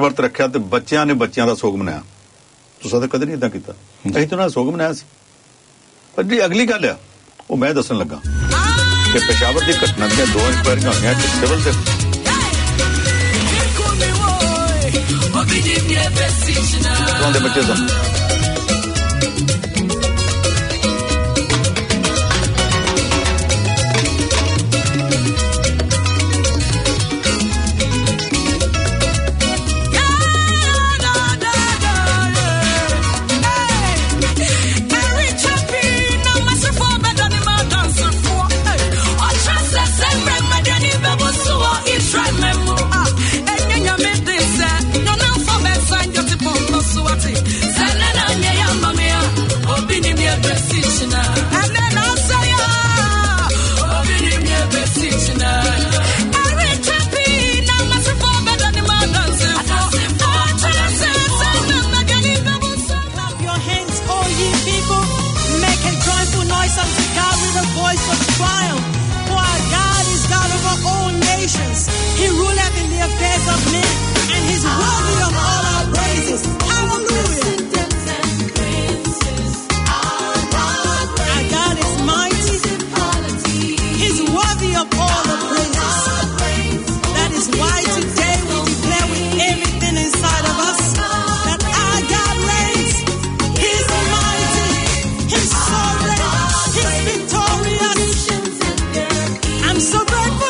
ਵਰਤ ਰੱਖਿਆ ਤੇ ਬੱਚਿਆਂ ਨੇ ਬੱਚਿਆਂ ਦਾ ਸੋਗ ਮਨਾਇਆ। ਤੁਸੀਂ ਤਾਂ ਕਦੇ ਨਹੀਂ ਇਦਾਂ ਕੀਤਾ, ਅਸੀਂ ਤਾਂ ਉਹਨਾਂ ਦਾ ਸੋਗ ਮਨਾਇਆ ਸੀ। ਪਰ ਜਿਹੜੀ ਅਗਲੀ ਗੱਲ ਆ ਉਹ ਮੈਂ ਦੱਸਣ ਲੱਗਾ ਕਿ ਪੇਸ਼ਾਵਰ ਦੀ ਘਟਨਾ ਦੀਆਂ 2 ਇਨਕੁਆਇਰੀਆਂ ਹੋਈਆਂ, ਇੱਕ ਸਿਵਲ ਤੇ ਦੇ ਬੱਚੇ ਸਨ। He ruleth in the affairs of men, and he's worthy of all our praises. Hallelujah. Our God is mighty. He's worthy of all the praises. That is why today we declare with everything inside of us that our God reigns. He's mighty. He's sovereign. He's victorious. I'm so grateful.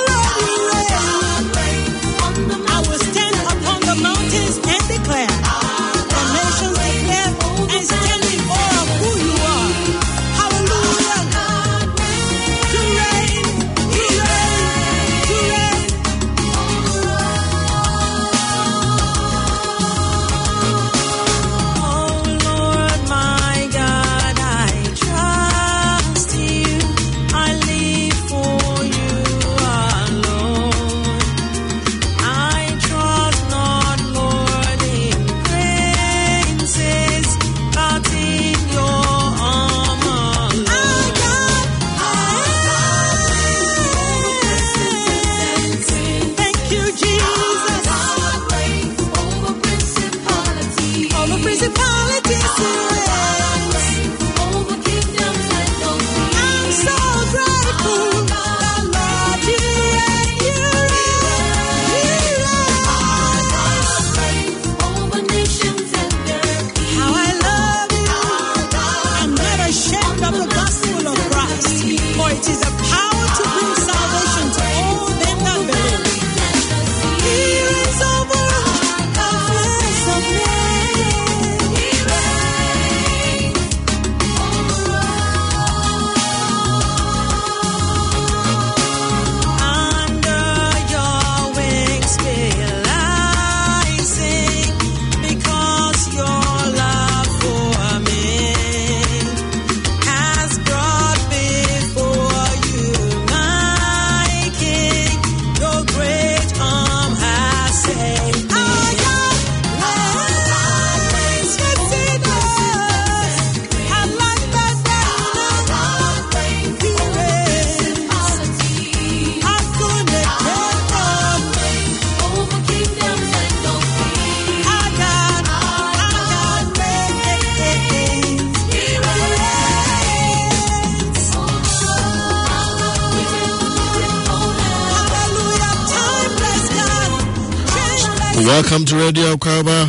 Welcome to Radio Akaba.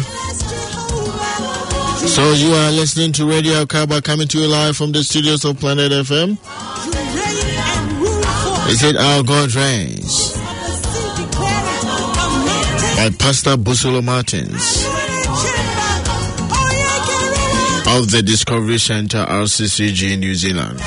So you are listening to Radio Akaba, coming to you live from the studios of Planet FM. Is it Our God Reigns? By Pastor Busolo Martins of the Discovery Center, RCCG in New Zealand.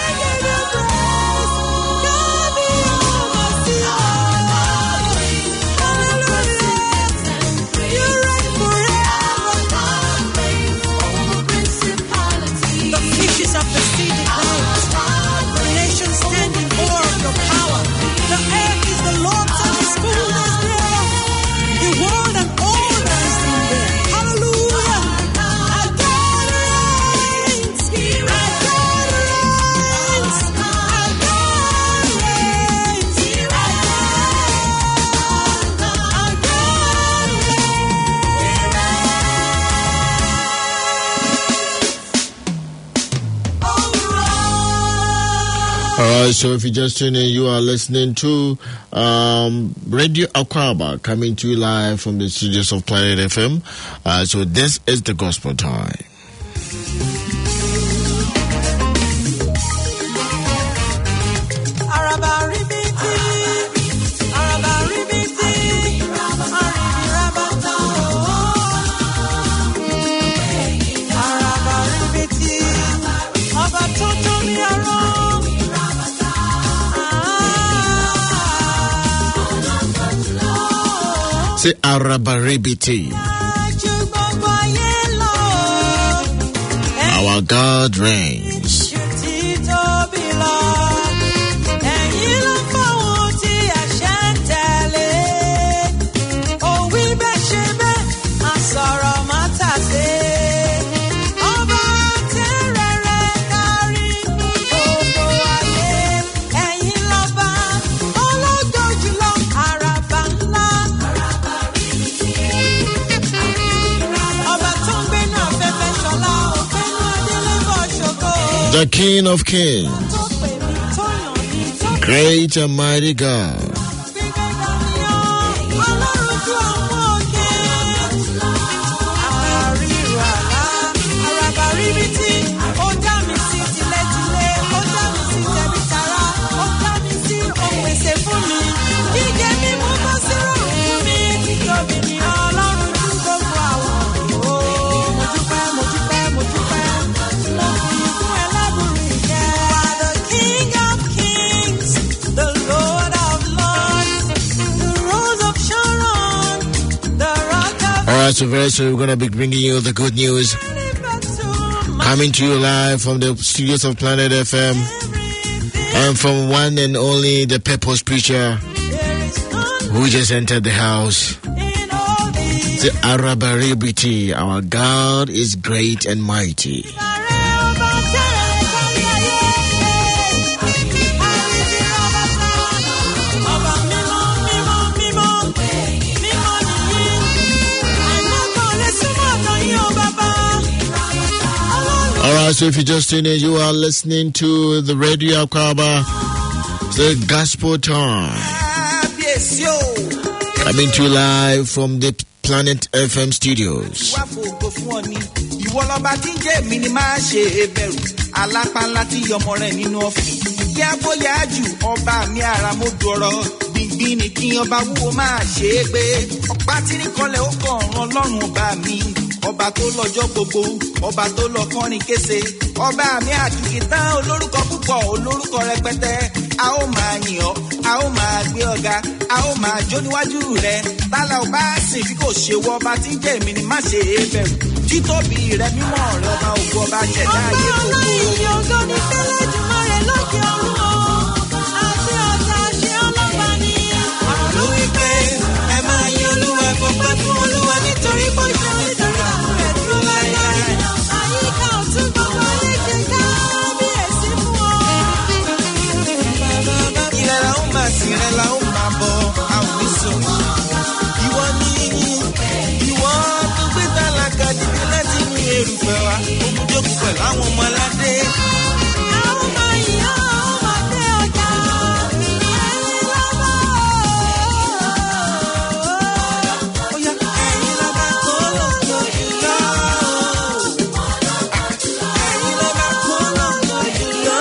Alright, so if you just tune in, you are listening to Radio Akwaba coming to you live from the studios of Planet FM. So this is the gospel time. Say Arabaribiti. Our God reigns. The King of Kings, great and mighty God. So very soon we're going to be bringing you the good news, coming to you live from the studios of Planet FM and from one and only the Purpose Preacher who just entered the house. The Arabaribiti, our God is great and mighty. Alright, so if you just tuned in, you are listening to the Radio Akwaba, the Gospel Time. Coming to you live from the Planet FM studios. Ọba tó lọ́jọ́ gbogbo, ọba tó lọ kọrin kése, ọba mi àkìkìtàn olórúkọ púpọ̀, olórúkọ rẹpẹtẹ. A ó máa yìn ọ́, a ó máa gbé ọ̀gá, a ó máa jó níwájú rẹ̀. Tálà ò bá sìn bí kò ṣe wọ ọba tí ń jẹ́ èmi ni má ṣe é bẹ̀rù. Títóbi rẹ̀ mímọ́ rẹ̀ ọba ògo ọba ṣẹ̀dá ayé gbogbo. Ọmọ ọlọ́yin ògo ni fẹ́lẹ́ jùmọ̀ rẹ̀ lókè ọ̀run o. Àti ọ̀tá ṣe ọlọ́pàá ni. Ọ̀rọ̀ wípé ẹ máa yin Olúwa gbọ́pẹ́ fún Olúwa nítorí bó ṣe ń àwọn ọmọ aládé. Àwọn ọmọ yìí ó máa dé ọjà. Ẹ̀yin lábá ẹ̀yin lábá kó lọ́jọ́ jùlọ. Ẹ̀yin lábá kó lọ́jọ́ jùlọ.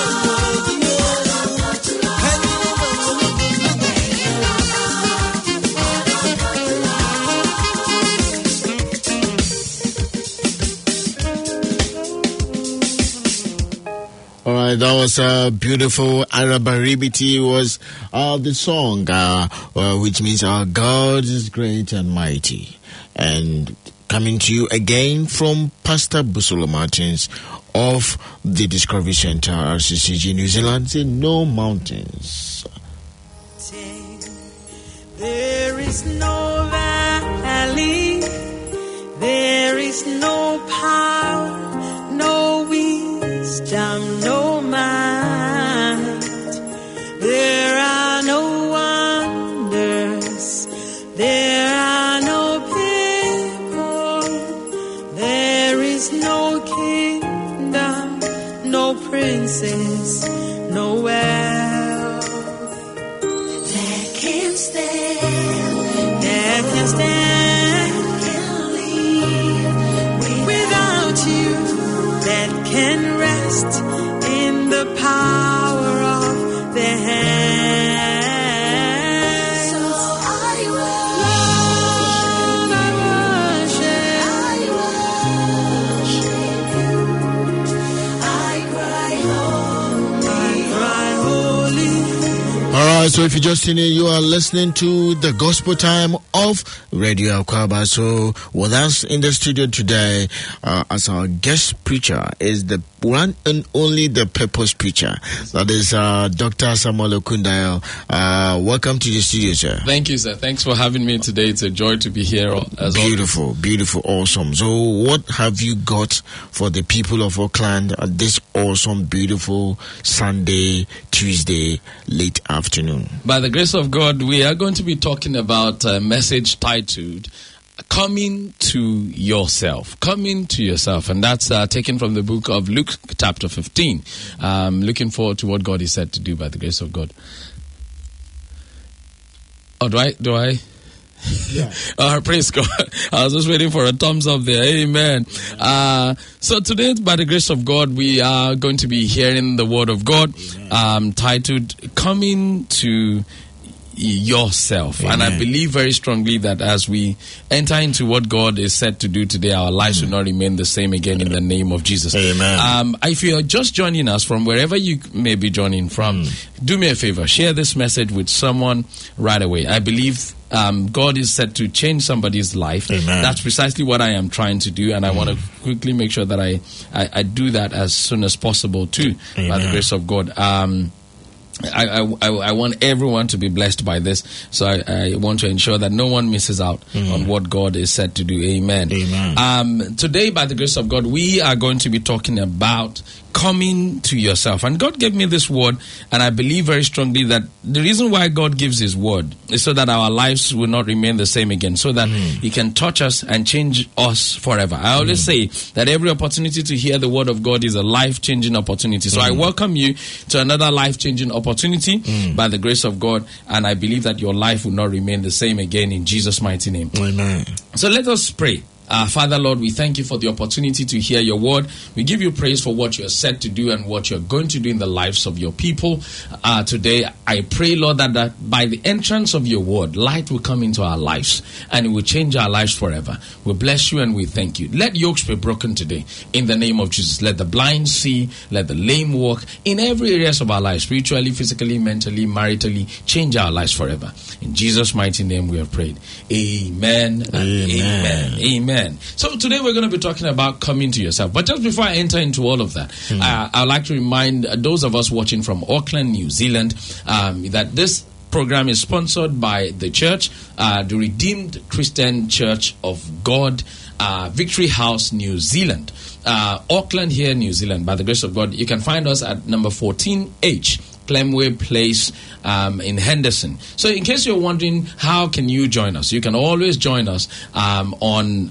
All right, that was beautiful. Arabaribiti was the song, which means our God is great and mighty. And coming to you again from Pastor Busolo Martins of the Discovery Center, RCCG, New Zealand, say no mountains. There is no valley, there is no power, no wisdom, no might. There are no wonders, there are no people, there is no kingdom, no princess, nowhere. that can stand without you, that can rest in the power of their hands. So I worship you. I cry holy. All right, so if you just tuned in, you are listening to the Gospel Time of Radio Akwaba. So with us in the studio today as our guest preacher is the one and only the Purpose Preacher. That is Dr. Samuel Okundayo. Welcome to the studio, sir. Thank you, sir. Thanks for having me today. It's a joy to be here. As Beautiful, always. beautiful, awesome. So what have you got for the people of Auckland at this awesome, beautiful Sunday, Tuesday, late afternoon? By the grace of God, we are going to be talking about a message titled Coming to Yourself. Coming to Yourself. And that's taken from the book of Luke chapter 15. Looking forward to what God is said to do by the grace of God. Oh, do I? Yeah. Praise God. I was just waiting for a thumbs up there. Amen. So today, by the grace of God, we are going to be hearing the word of God titled Coming to Yourself. Amen. And I believe very strongly that as we enter into what God is set to do today, our lives will not remain the same again in the name of Jesus. Amen. If you're just joining us from wherever you may be joining from, do me a favor, share this message with someone right away. I believe God is set to change somebody's life. Amen. That's precisely what I am trying to do, and I want to quickly make sure that I do that as soon as possible too. Amen. By the grace of God. I want everyone to be blessed by this, so I want to ensure that no one misses out on what God is said to do. Amen. Amen. Today, by the grace of God, we are going to be talking about coming to yourself. And God gave me this word, and I believe very strongly that the reason why God gives His word is so that our lives will not remain the same again, so that He can touch us and change us forever. I always say that every opportunity to hear the word of God is a life-changing opportunity. So I welcome you to another life-changing opportunity by the grace of God, and I believe that your life will not remain the same again in Jesus' mighty name. Amen. So let us pray. Father, Lord, we thank you for the opportunity to hear your word. We give you praise for what you're set to do and what you're going to do in the lives of your people. Today, I pray, Lord, that by the entrance of your word, light will come into our lives and it will change our lives forever. We bless you and we thank you. Let yokes be broken today in the name of Jesus. Let the blind see, let the lame walk in every areas of our lives, spiritually, physically, mentally, maritally. Change our lives forever. In Jesus' mighty name we have prayed. Amen and amen. Amen. So today we're going to be talking about coming to yourself. But just before I enter into all of that, I'd like to remind those of us watching from Auckland, New Zealand, that this program is sponsored by the church, the Redeemed Christian Church of God, Victory House, New Zealand. Auckland here, New Zealand. By the grace of God, you can find us at number 14H. Clemway Place in Henderson. So in case you're wondering how can you join us, you can always join us on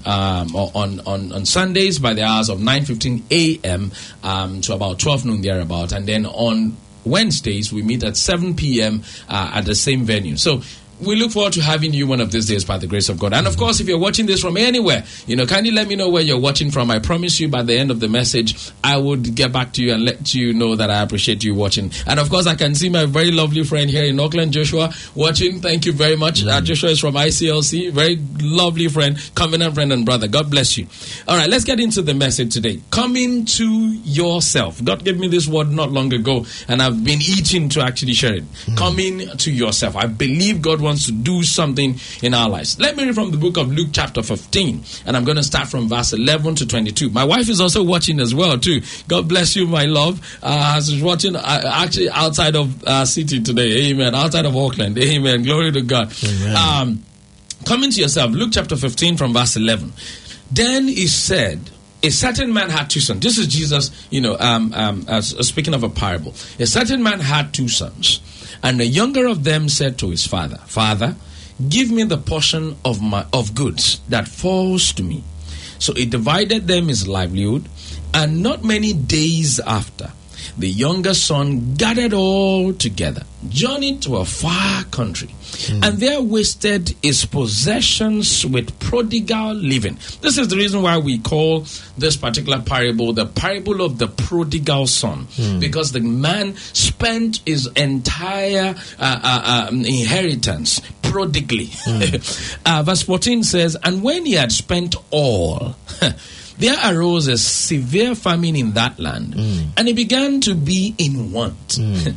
Sundays by the hours of 9:15 a.m. To about 12 noon thereabout, and then on Wednesdays we meet at 7 p.m. At the same venue. So we look forward to having you one of these days by the grace of God. And of course, if you're watching this from anywhere, kindly let me know where you're watching from. I promise you by the end of the message, I would get back to you and let you know that I appreciate you watching. And of course, I can see my very lovely friend here in Auckland, Joshua, watching. Thank you very much. Joshua is from ICLC. Very lovely friend, covenant friend and brother. God bless you. All right, let's get into the message today. Coming to yourself. God gave me this word not long ago, and I've been itching to actually share it. Coming to yourself. I believe God wants to do something in our lives. Let me read from the book of Luke chapter 15, and I'm going to start from verse 11 to 22. My wife is also watching as well too. God bless you, my love. She's watching actually outside of city today. Amen. Outside of Auckland. Amen. Glory to God. Amen. Coming to yourself. Luke chapter 15 from verse 11. Then he said, a certain man had two sons. This is Jesus, speaking of a parable. A certain man had two sons. And the younger of them said to his father, Father, give me the portion of goods that falls to me. So he divided them his livelihood, and not many days after, the younger son gathered all together, journeyed to a far country, and there wasted his possessions with prodigal living. This is the reason why we call this particular parable the parable of the prodigal son, because the man spent his entire inheritance prodigally. Verse 14 says, and when he had spent all, there arose a severe famine in that land, and he began to be in want.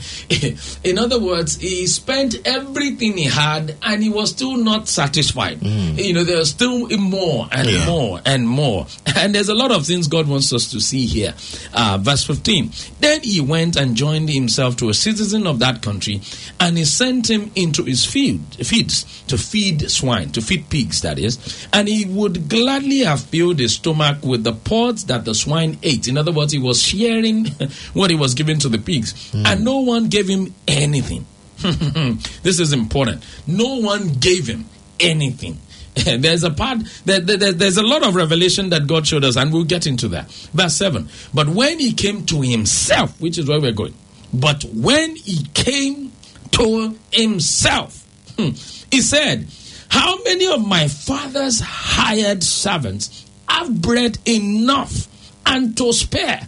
In other words, he spent everything he had, and he was still not satisfied. There was still more and more and more. And there's a lot of things God wants us to see here. Verse 15. Then he went and joined himself to a citizen of that country, and he sent him into his fields to feed swine, to feed pigs, that is. And he would gladly have filled his stomach with the pods that the swine ate. In other words, he was sharing what he was giving to the pigs, and no one gave him anything. This is important. No one gave him anything. There's a part there's a lot of revelation that God showed us, and we'll get into that. Verse 7. But when he came to himself, which is where we're going, but when he came to himself, he said, how many of my father's hired servants have bread enough and to spare,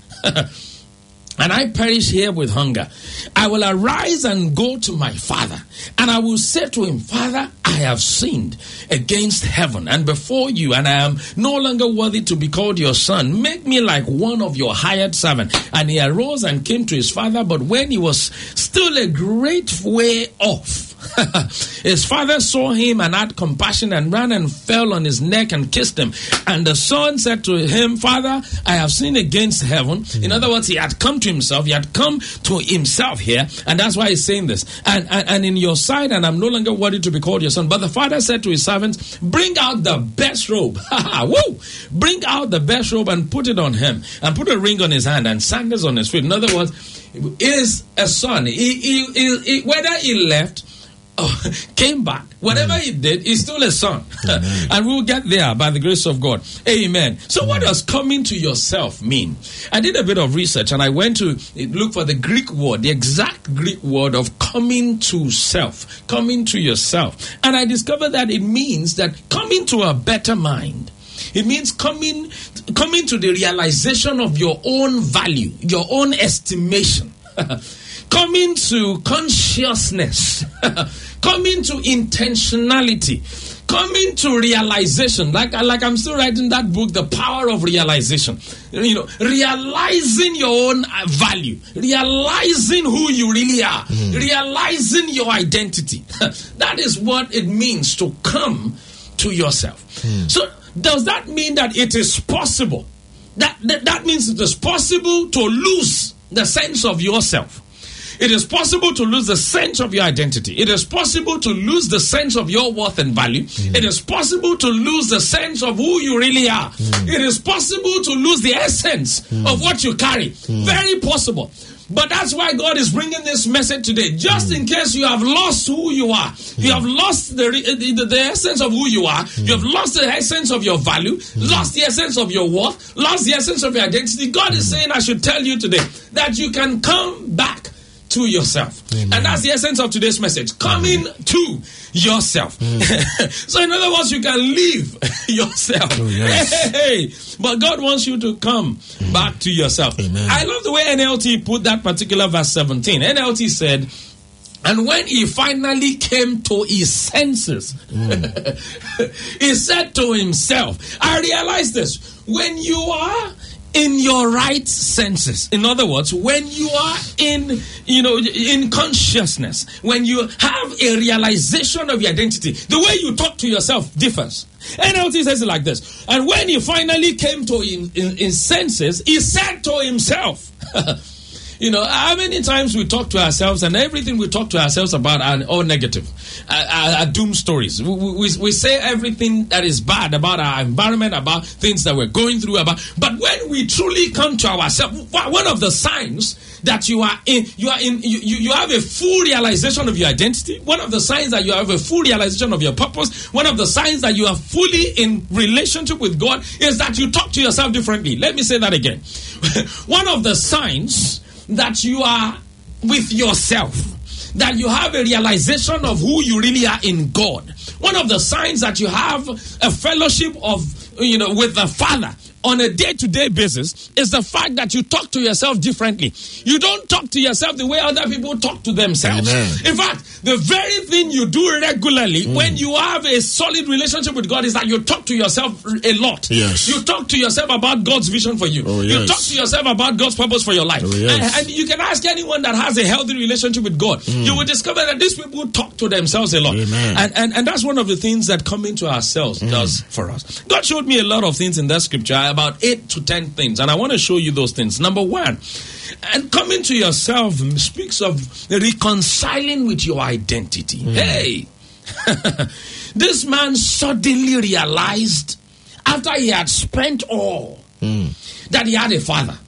and I perish here with hunger? I will arise and go to my father, and I will say to him, Father, I have sinned against heaven and before you, and I am no longer worthy to be called your son. Make me like one of your hired servants. And he arose and came to his father, but when he was still a great way off, his father saw him and had compassion and ran and fell on his neck and kissed him. And the son said to him, Father, I have sinned against heaven. In other words, he had come to himself. He had come to himself here. And that's why he's saying this. And in your sight, and I'm no longer worthy to be called your son. But the father said to his servants, bring out the best robe. Woo! Bring out the best robe and put it on him. And put a ring on his hand and sandals on his feet. In other words, is a son. Whether he left, came back, whatever he did, he's still a son. And we'll get there by the grace of God. Amen. So what does coming to yourself mean? I did a bit of research, and I went to look for the Greek word, the exact Greek word of coming to self, coming to yourself. And I discovered that it means that coming to a better mind. It means coming to the realization of your own value, your own estimation. Coming to consciousness, coming to intentionality, coming to realization. Like I'm still writing that book, The Power of Realization. Realizing your own value, realizing who you really are, realizing your identity. That is what it means to come to yourself. So does that mean that it is possible? That means it is possible to lose the sense of yourself. It is possible to lose the sense of your identity. It is possible to lose the sense of your worth and value. It is possible to lose the sense of who you really are. It is possible to lose the essence of what you carry. Very possible. But that's why God is bringing this message today. Just in case you have lost who you are. You have lost the essence of who you are. You have lost the essence of your value. Lost the essence of your worth. Lost the essence of your identity. God is saying, I should tell you today that you can come back to yourself. Amen. And that's the essence of today's message. Coming to yourself. So in other words, you can leave yourself. Oh, yes. Hey. But God wants you to come back to yourself. Amen. I love the way NLT put that particular verse 17. NLT said, and when he finally came to his senses, he said to himself, I realize this, when you are in your right senses, in other words, when you are in consciousness, when you have a realization of your identity, the way you talk to yourself differs. NLT says it like this, and when he finally came to his senses, he said to himself, how many times we talk to ourselves and everything we talk to ourselves about are all negative, are doom stories. We say everything that is bad about our environment, about things that we're going through, but when we truly come to ourselves, one of the signs that you have a full realization of your identity, one of the signs that you have a full realization of your purpose, one of the signs that you are fully in relationship with God is that you talk to yourself differently. Let me say that again. One of the signs that you are with yourself, that you have a realization of who you really are in God. One of the signs that you have a fellowship of, with the Father on a day-to-day basis is the fact that you talk to yourself differently. You don't talk to yourself the way other people talk to themselves. Amen. In fact, the very thing you do regularly when you have a solid relationship with God is that you talk to yourself a lot. Yes. You talk to yourself about God's vision for you. Oh, You yes. talk to yourself about God's purpose for your life. Oh, yes. And you can ask anyone that has a healthy relationship with God. You will discover that these people talk to themselves a lot. Amen. And that's one of the things that coming to ourselves does for us. God showed me a lot of things in that scripture, about 8 to 10 things, and I want to show you those things. Number one, and coming to yourself speaks of reconciling with your identity. Hey, this man suddenly realized, after he had spent all, that he had a father.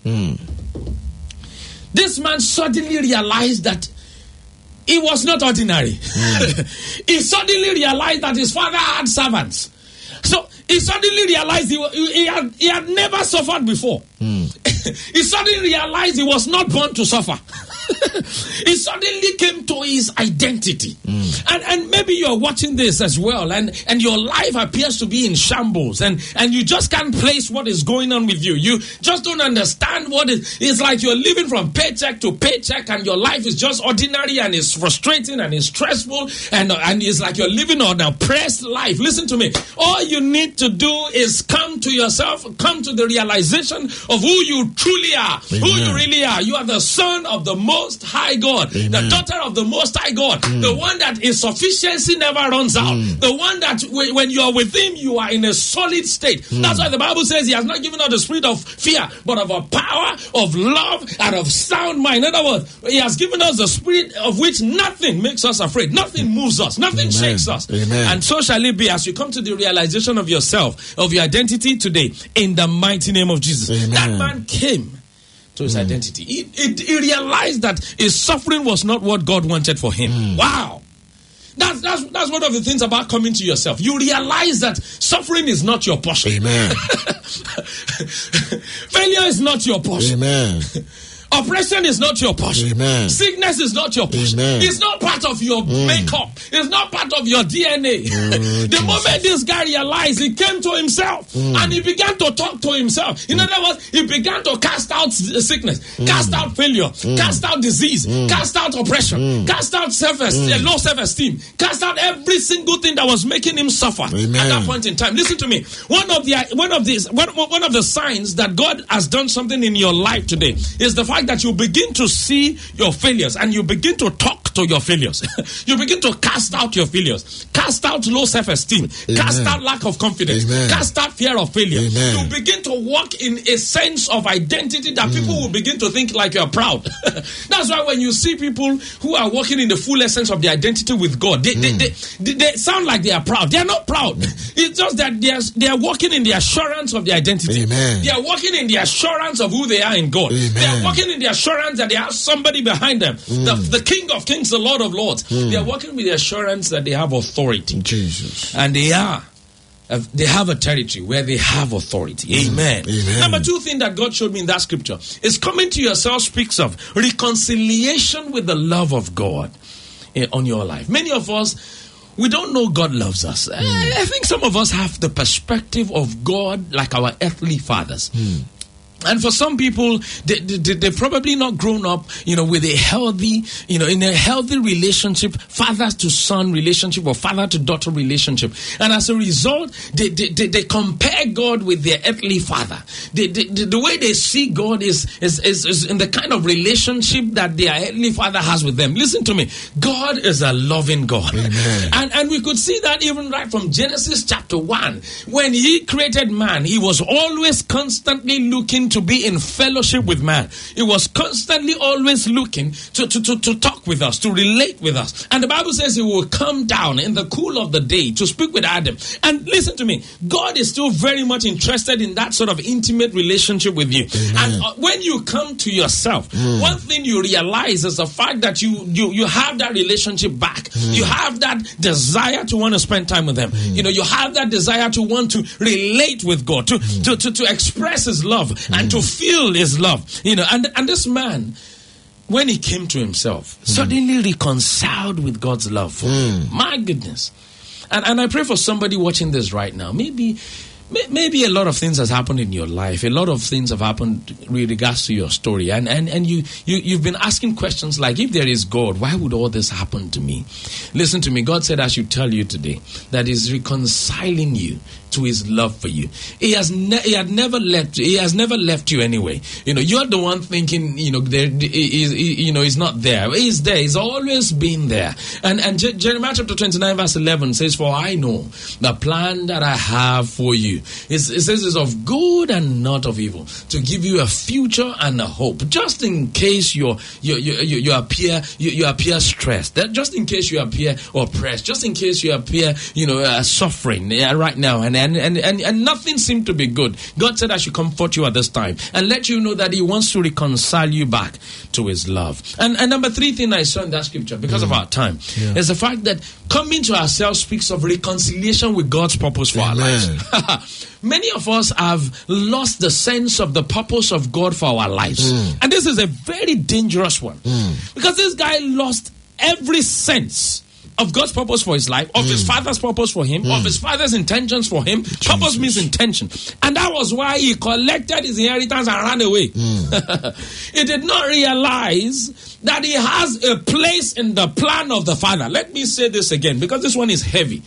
This man suddenly realized that he was not ordinary. He suddenly realized that his father had servants. So he suddenly realized he had never suffered before. He suddenly realized he was not born to suffer. He suddenly came to his identity. And maybe you're watching this as well, and your life appears to be in shambles, and you just can't place what is going on with you. You just don't understand what it's like. You're living from paycheck to paycheck, and your life is just ordinary, and it's frustrating, and it's stressful, and it's like you're living on a oppressed life. Listen to me. All you need to do is come to yourself, come to the realization of who you truly are, who you really are. You are the son of the Most High God, the daughter of the Most High God, the one that his sufficiency never runs out, the one that when you are with him, you are in a solid state. That's why the Bible says he has not given us the spirit of fear, but of a power, of love, and of sound mind. In other words, he has given us the spirit of which nothing makes us afraid, nothing moves us, nothing shakes us. And so shall it be as you come to the realization of yourself, of your identity today, in the mighty name of Jesus. That man came to his identity. He realized that his suffering was not what God wanted for him. Wow. That's one of the things about coming to yourself. You realize that suffering is not your portion. Amen. Failure is not your portion. Amen. Oppression is not your portion. Amen. Sickness is not your portion. Amen. It's not part of your makeup. It's not part of your DNA. The moment this guy realized, he came to himself and he began to talk to himself. In other words, he began to cast out sickness, cast out failure, cast out disease, cast out oppression, cast out low self-esteem, cast out every single thing that was making him suffer at that point in time. Listen to me. One of the signs that God has done something in your life today is the fact that you begin to see your failures and you begin to talk to your failures. You begin to cast out your failures, cast out low self-esteem, cast out lack of confidence, cast out fear of failure. You begin to walk in a sense of identity that people will begin to think like you're proud. That's why when you see people who are walking in the full essence of their identity with God, they sound like they are proud. They are not proud. It's just that they are walking in the assurance of their identity. They are walking in the assurance of who they are in God. They are walking in the assurance that they have somebody behind them, the King of Kings, the Lord of Lords. They are walking with the assurance that they have authority. Jesus. And they have a territory where they have authority. Amen. Number two thing that God showed me in that scripture is coming to yourself speaks of reconciliation with the love of God on your life. Many of us, we don't know God loves us. I think some of us have the perspective of God like our earthly fathers. And for some people, they've probably not grown up, with a healthy, in a healthy relationship, father to son relationship or father to daughter relationship. And as a result, they compare God with their earthly father. The way they see God is in the kind of relationship that their earthly father has with them. Listen to me. God is a loving God. And we could see that even right from Genesis chapter 1. When he created man, he was always constantly looking to be in fellowship with man. He was constantly always looking to talk with us, to relate with us. And the Bible says he will come down in the cool of the day to speak with Adam. And listen to me, God is still very much interested in that sort of intimate relationship with you. And when you come to yourself, one thing you realize is the fact that you have that relationship back. You have that desire to want to spend time with him. You have that desire to want to relate with God, to express his love and to feel his love. And this man when he came to himself, suddenly reconciled with God's love for him. My goodness. And I pray for somebody watching this right now. Maybe a lot of things has happened in your life. A lot of things have happened with regards to your story. And you've been asking questions like, if there is God, why would all this happen to me? Listen to me. God said I should tell you today that he's reconciling you to his love for you. He has never left you anyway. You're the one thinking, he's not there. He's there. He's always been there. And Jeremiah chapter 29 verse 11 says, for I know the plan that I have for you. It says it's of good and not of evil, to give you a future and a hope. Just in case you appear stressed, just in case you appear oppressed, just in case you appear suffering right now, and nothing seemed to be good. God said I should comfort you at this time and let you know that he wants to reconcile you back to his love. And number 3 thing I saw in that scripture, because of our time, is the fact that coming to ourselves speaks of reconciliation with God's purpose for our lives. Many of us have lost the sense of the purpose of God for our lives. And this is a very dangerous one. Because this guy lost every sense of God's purpose for his life, of his father's purpose for him, of his father's intentions for him. Jesus. Purpose means intention. And that was why he collected his inheritance and ran away. He did not realize that he has a place in the plan of the Father. Let me say this again, because this one is heavy.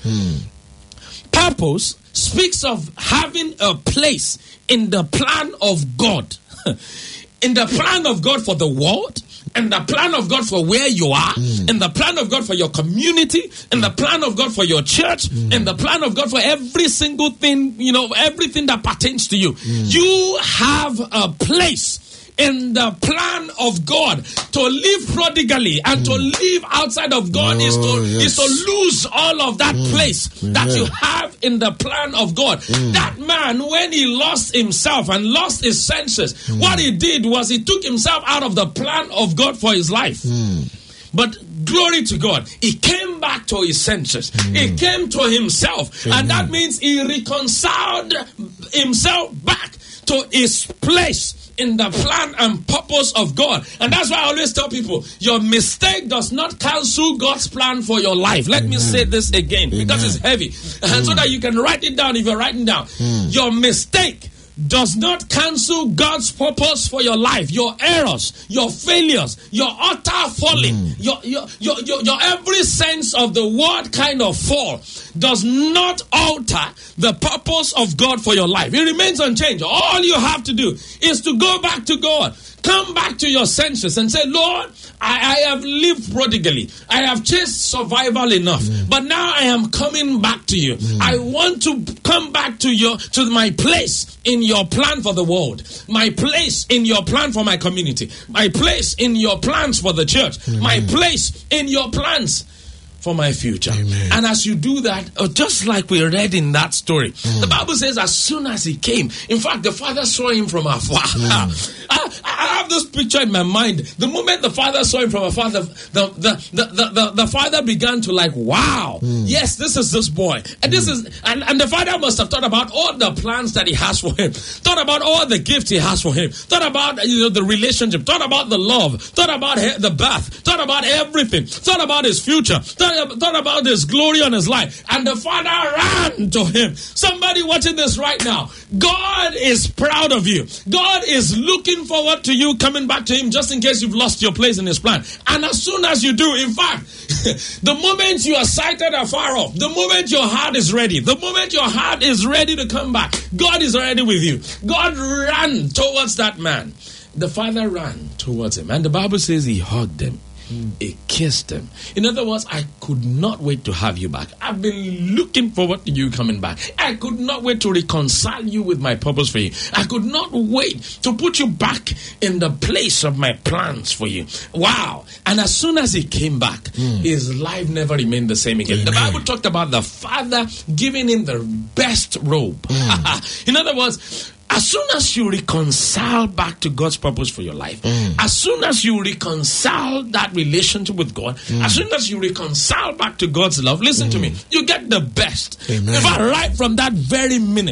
Purpose speaks of having a place in the plan of God. In the plan of God for the world, and the plan of God for where you are, and the plan of God for your community, and the plan of God for your church, and the plan of God for every single thing, everything that pertains to you. You have a place in the plan of God. To live prodigally and to live outside of God is to lose all of that place that you have in the plan of God. That man, when he lost himself and lost his senses, what he did was he took himself out of the plan of God for his life. But glory to God, he came back to his senses. He came to himself. And that means he reconciled himself back to his place in the plan and purpose of God. And that's why I always tell people, your mistake does not cancel God's plan for your life. Let me say this again, because it's heavy. And so that you can write it down if you're writing down. Your mistake does not cancel God's purpose for your life. Your errors, your failures, your utter falling, your every sense of the word kind of fall does not alter the purpose of God for your life. It remains unchanged. All you have to do is to go back to God. Come back to your senses and say, Lord, I have lived prodigally. I have chased survival enough. But now I am coming back to you. I want to come back to my place in your plan for the world. My place in your plan for my community. My place in your plans for the church. My place in your plans for my future. And as you do that, just like we read in that story, the Bible says as soon as he came, in fact, the father saw him from afar. I have this picture in my mind. The moment the father saw him from afar, the father began to like, wow, yes, this is this boy. And this is, and the father must have thought about all the plans that he has for him, thought about all the gifts he has for him, thought about the relationship, thought about the love, thought about the birth, thought about everything, thought about his future, thought about his glory on his life. And the father ran to him. Somebody watching this right now, God is proud of you. God is looking forward to you coming back to him, just in case you've lost your place in his plan. And as soon as you do, in fact, the moment you are sighted afar off, the moment your heart is ready, the moment your heart is ready to come back, God is already with you. God ran towards that man. The father ran towards him. And the Bible says he hugged him. He kissed him. In other words, I could not wait to have you back. I've been looking forward to you coming back. I could not wait to reconcile you with my purpose for you. I could not wait to put you back in the place of my plans for you. Wow. And as soon as he came back, his life never remained the same again. The Bible talked about the father giving him the best robe. In other words, as soon as you reconcile back to God's purpose for your life, as soon as you reconcile that relationship with God, as soon as you reconcile back to God's love, listen to me, you get the best. In fact, right from that very minute,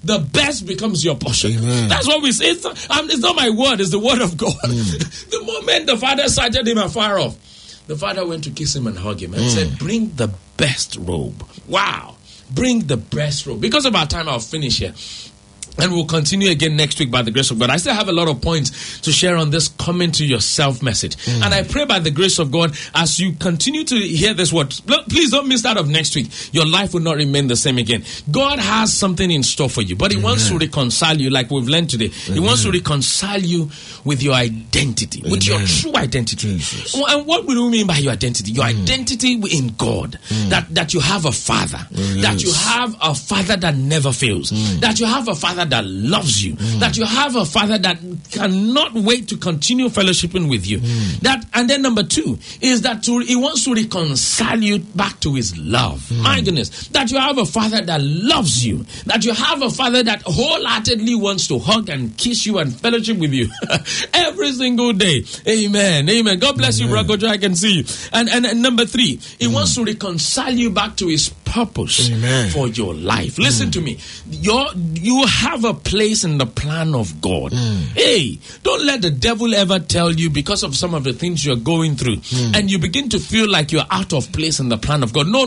the best becomes your portion. Amen. That's what we say. It's not my word, it's the word of God. The moment the father sighted him afar off, the father went to kiss him and hug him and said, bring the best robe. Wow. Bring the best robe. Because of our time, I'll finish here. And we'll continue again next week by the grace of God. I still have a lot of points to share on this coming to yourself message. And I pray by the grace of God, as you continue to hear this word, please don't miss that of next week. Your life will not remain the same again. God has something in store for you, but He wants to reconcile you like we've learned today. He wants to reconcile you with your identity, with your true identity. Jesus. And what do we mean by your identity? Your identity in God. That you have a Father. That you have a Father that never fails. That you have a Father that loves you, that you have a Father that cannot wait to continue fellowshipping with you. That, and then number 2 is that He wants to reconcile you back to His love. My goodness, that you have a Father that loves you, that you have a Father that wholeheartedly wants to hug and kiss you and fellowship with you every single day. Amen. Amen. God bless you, Brother Kojo. I can see you. And number 3, He wants to reconcile you back to His purpose for your life. Listen to me. You have a place in the plan of God. Hey, don't let the devil ever tell you, because of some of the things you're going through, and you begin to feel like you're out of place in the plan of God. No.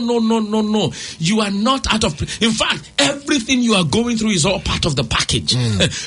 You are not out of place. In fact, everything you are going through is all part of the package.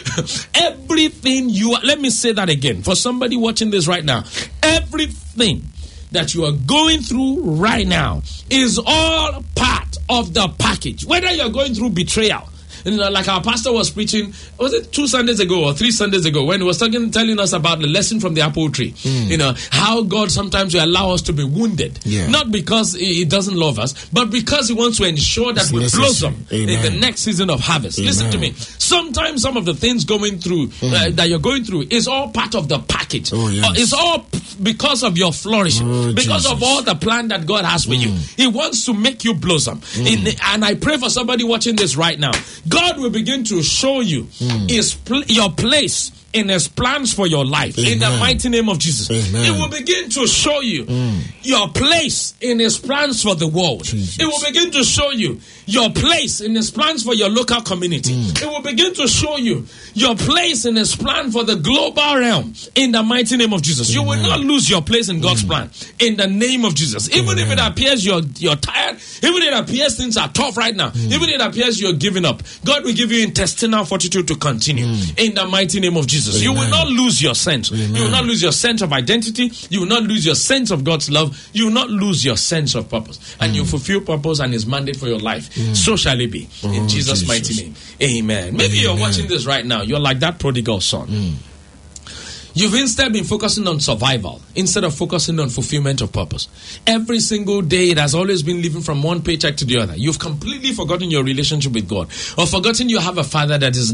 Everything you are, let me say that again for somebody watching this right now. Everything that you are going through right now is all part of the package. Whether you're going through betrayal, like our pastor was preaching, was it 2 Sundays ago or 3 Sundays ago, when he was telling us about the lesson from the apple tree. How God sometimes will allow us to be wounded. Not because He doesn't love us, but because He wants to ensure that we blossom in the next season of harvest. Listen to me. Sometimes some of the things going through that you're going through is all part of the package. It's all because of your flourishing, because of all the plan that God has for you. He wants to make you blossom. And I pray for somebody watching this right now. God will begin to show you your place in His plans for your life. In the mighty name of Jesus. It will begin to show you your place in His plans for the world. It will begin to show you your place in His plans for your local community. It will begin to show you your place in His plan for the global realm. In the mighty name of Jesus. You will not lose your place in God's plan. In the name of Jesus. Even if it appears you're tired, even if it appears things are tough right now, even if it appears you're giving up, God will give you intestinal fortitude to continue. In the mighty name of Jesus. You will not lose your sense. You will not lose your sense of identity. You will not lose your sense of God's love. You will not lose your sense of purpose. And you fulfill purpose and His mandate for your life. So shall it be. In Jesus' mighty name. Amen. Maybe you're watching this right now. You're like that prodigal son. You've instead been focusing on survival instead of focusing on fulfillment of purpose. Every single day, it has always been living from one paycheck to the other. You've completely forgotten your relationship with God, or forgotten you have a Father that is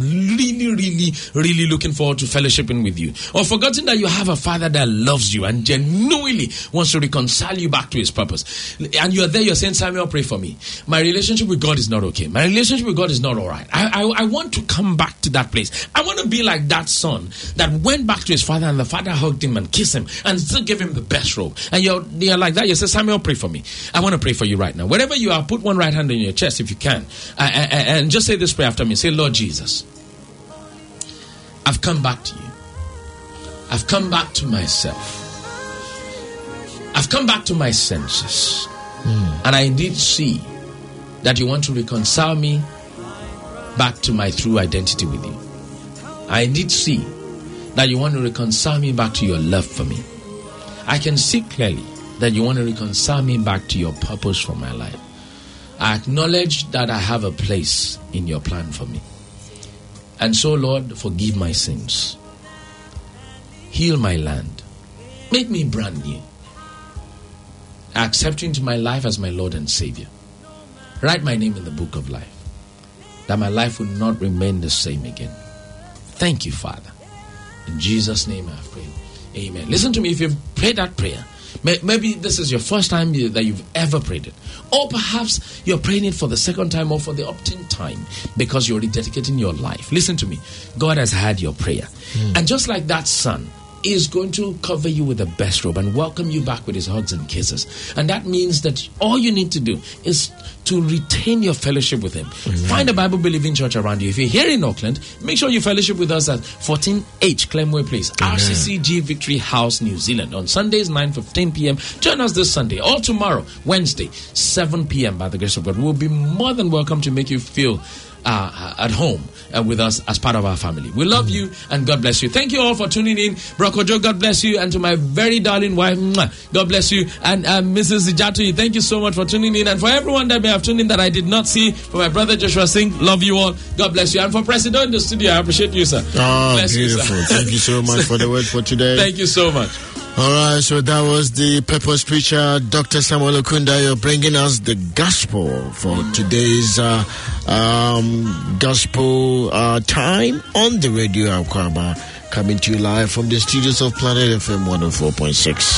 really looking forward to fellowshipping with you, or forgotten that you have a Father that loves you and genuinely wants to reconcile you back to His purpose. And you're there, you're saying, Samuel, pray for me. My relationship with God is not okay. My relationship with God is not all right. I want to come back to that place. I want to be like that son that went back to his father, and the father hugged him and kissed him and still gave him the best robe. And you're like that. You say, Samuel, pray for me. I want to pray for you right now. Wherever you are, put one right hand on your chest if you can, and just say this prayer after me. Say, Lord Jesus, I've come back to you. I've come back to myself. I've come back to my senses. And I indeed see that you want to reconcile me back to my true identity with you. I indeed see that you want to reconcile me back to your love for me. I can see clearly that you want to reconcile me back to your purpose for my life. I acknowledge that I have a place in your plan for me. And so, Lord, forgive my sins. Heal my land. Make me brand new. I accept you into my life as my Lord and Savior. Write my name in the book of life, that my life will not remain the same again. Thank you, Father. In Jesus' name I have prayed. Amen. Listen to me, if you've prayed that prayer, maybe this is your first time that you've ever prayed it. Or perhaps you're praying it for the second time or for the upteenth time because you're rededicating your life. Listen to me. God has heard your prayer. And just like that son, is going to cover you with the best robe and welcome you back with his hugs and kisses. And that means that all you need to do is to retain your fellowship with him. Find a Bible-believing church around you. If you're here in Auckland, make sure you fellowship with us at 14H Clemway Place, RCCG Victory House, New Zealand. On Sundays, 9:15 p.m. Join us this Sunday or tomorrow, Wednesday, 7 p.m. by the grace of God. We'll be more than welcome to make you feel at home with us as part of our family. We love you and God bless you. Thank you all for tuning in. Brokojo, God bless you. And to my very darling wife, God bless you. And Mrs. Ijatu, thank you so much for tuning in. And for everyone that may have tuned in that I did not see, for my brother Joshua Singh, love you all. God bless you. And for President in the studio, I appreciate you, sir. Oh, bless beautiful. You, sir. Thank you so much for the word for today. Thank you so much. All right, so that was the Purpose Preacher, Dr. Samuel Okunda. You're bringing us the gospel for today's gospel time on the radio Akwaba, coming to you live from the studios of Planet FM 104.6.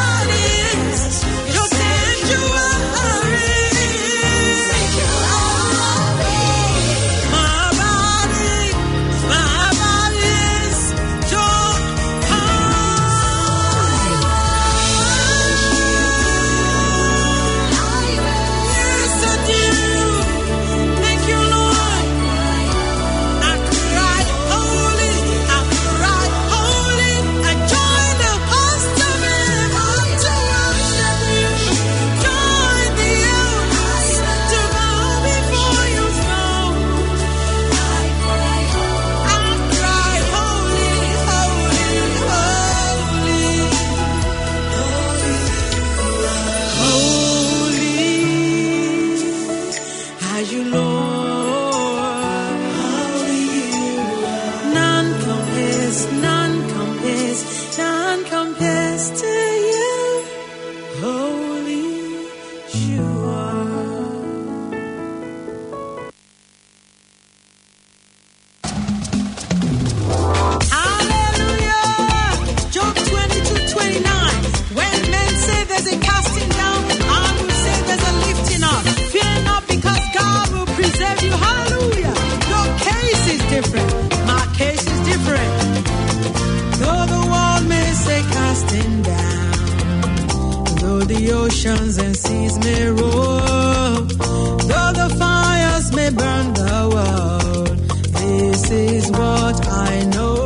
Oceans and seas may roll, though the fires may burn the world, this is what I know.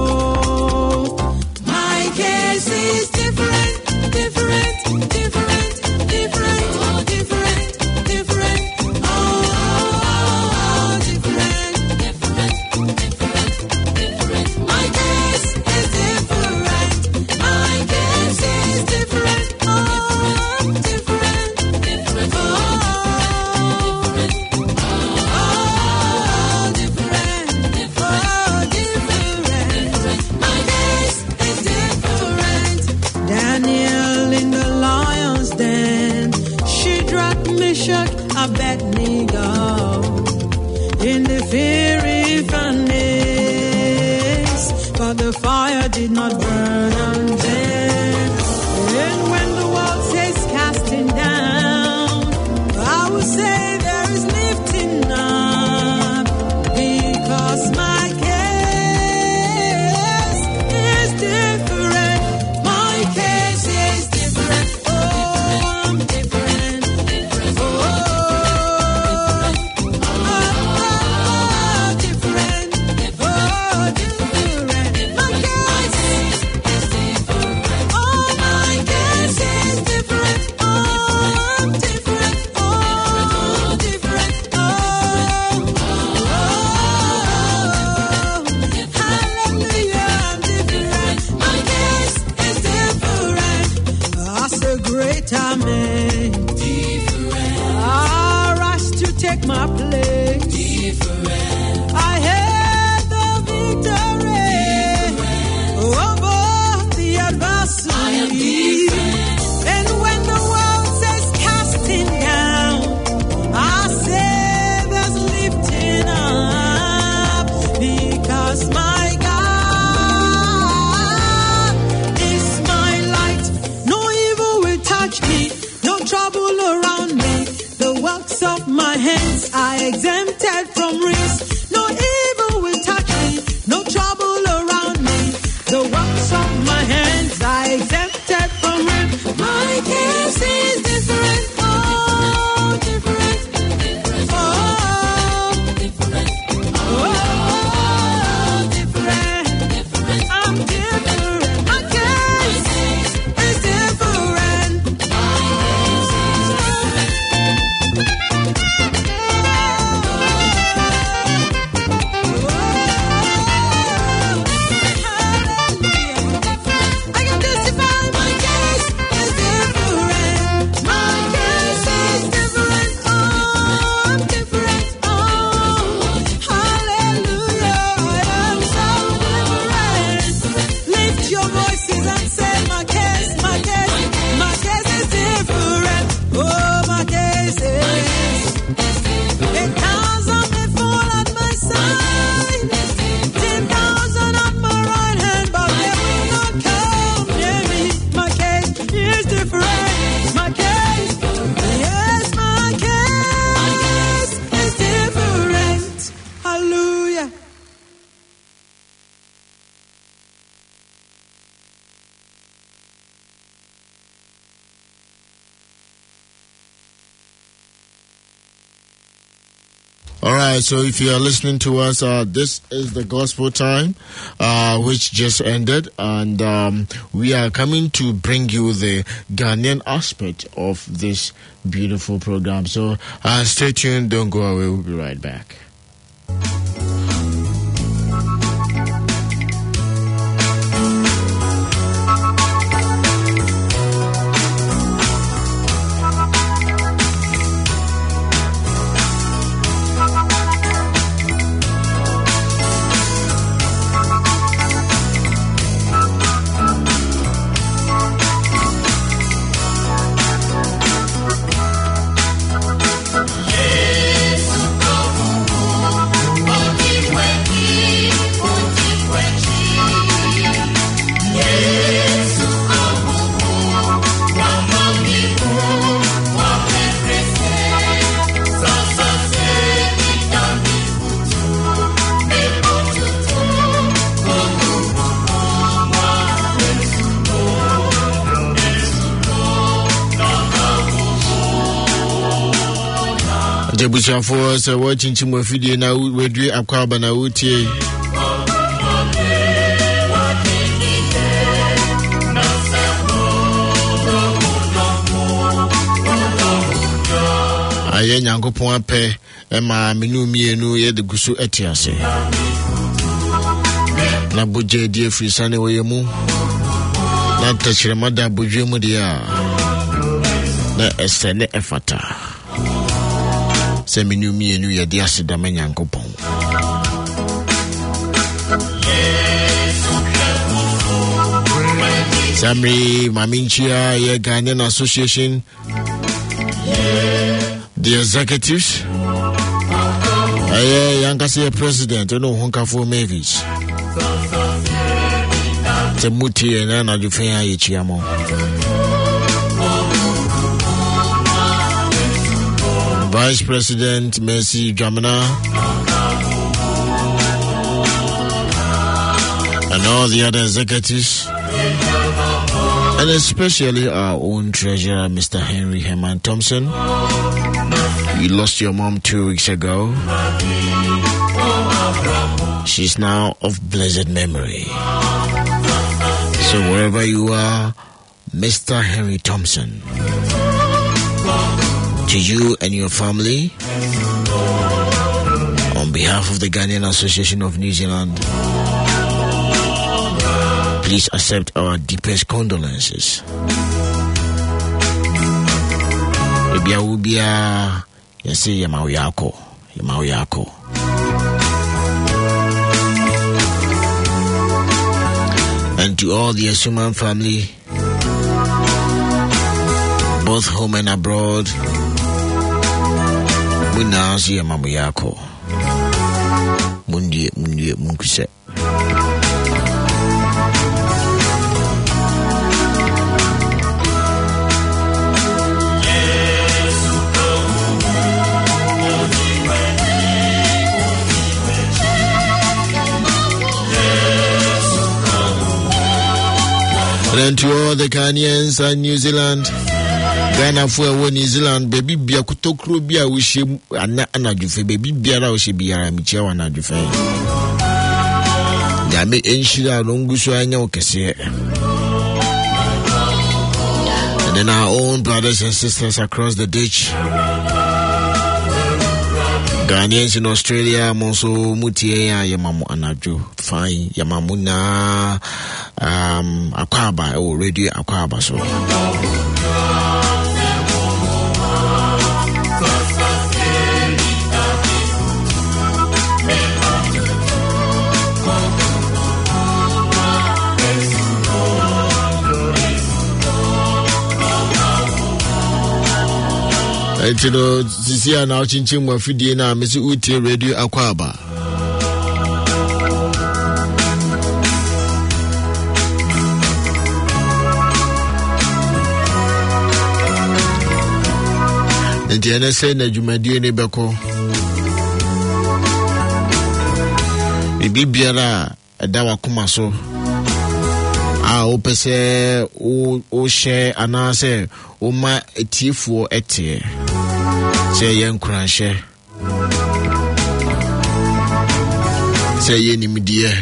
My case is different, different, different, different, oh, different, different, oh, different, different, different, different. My case is different, my case is different. Abednego in the fiery furnace, but the fire did not burn on them. And when the world says casting down, I will say there is lifting up, because my case is different. My case is different. Oh, I'm different. Oh. Take my place. Different. I had the victory over the adversary. I am different. And when the world says casting down, I say there's lifting up, because my God is my light. No evil will touch me, no trouble around me. The works of my hands are exempted from risk. No evil will touch me, no trouble around me. The works of my All right, so if you are listening to us, this is the gospel time, which just ended, and we are coming to bring you the Ghanaian aspect of this beautiful program. So stay tuned, don't go away, we'll be right back. Jebusha for us watching Chimo video now we do akwaba na utie. Aye Nyankopon ape ema menu mienu ye de gusu etiase. Na boje die frisane woyemu. Na tachire mada boje mu dia. Na esene efata. Se menu mienu ye dia se da Nyankopon. Samri Maminchia ye Ghanaian Association, the executives, Yankasi president, no Honkafo Mavis. Temuti and Anna Dufea Yichiamo. Vice President Mercy Jamina and all the other executives, and especially our own treasurer, Mr. Henry Herman Thompson. You lost your mom 2 weeks ago. She's now of blessed memory. So wherever you are, Mr. Henry Thompson, to you and your family, on behalf of the Ghanaian Association of New Zealand, please accept our deepest condolences. Ubia yesi yamauyako. And to all the Asuman family, both home and abroad, Munazi yamamuyako. Mundie munkuse. And to all the Ghanaians and New Zealand, Ghana for New Zealand, baby bia kutokro bia wishi anajufe baby biara wishi biara michia wanajufe. Yame enshira longuso anya okese. And then our own brothers and sisters across the ditch, Ghanaians in Australia, Monso Mutia, Yamamu Anaju, fine, Yamamuna, Akwaba, or Radio Akwaba, so. You know, this year now, Chinchin Wafidina, Miss Uti Radio Akwaba. And the NSA, Najumadi Nebako. Bibi Biara, Adawa Kumaso. Opese, o share, anase, ma etifu etie. Say young crasher. say ye nimdie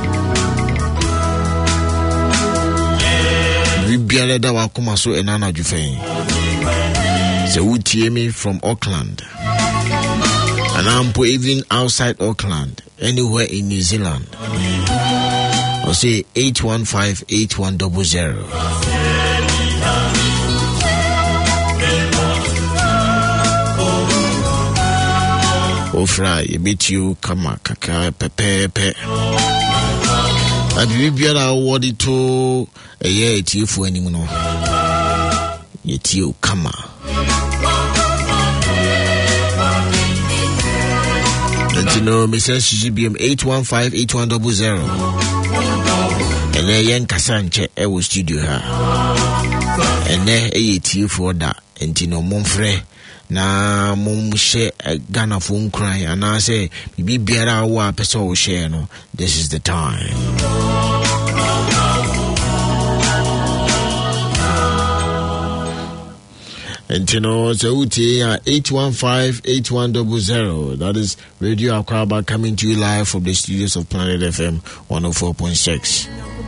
we biara da wa koma so enana dwufen say wutie me from Auckland and I'm even outside Auckland, anywhere in New Zealand. Or say 815-8100. Ofra, you beat you, kama, kaka, pepe. And we be awarded to a year at you for any no. Yet you, kama. And you know, Mr. CGBM 815-8100. And then Yan Casanche, I was studio her. And then a tea for that. And you know, Monfrey. Na mum share a Ghana phone cry. And I say, be better wa person share no. This is the time. And you know, so 815-8100. That is Radio Akwaba coming to you live from the studios of Planet FM 104.6.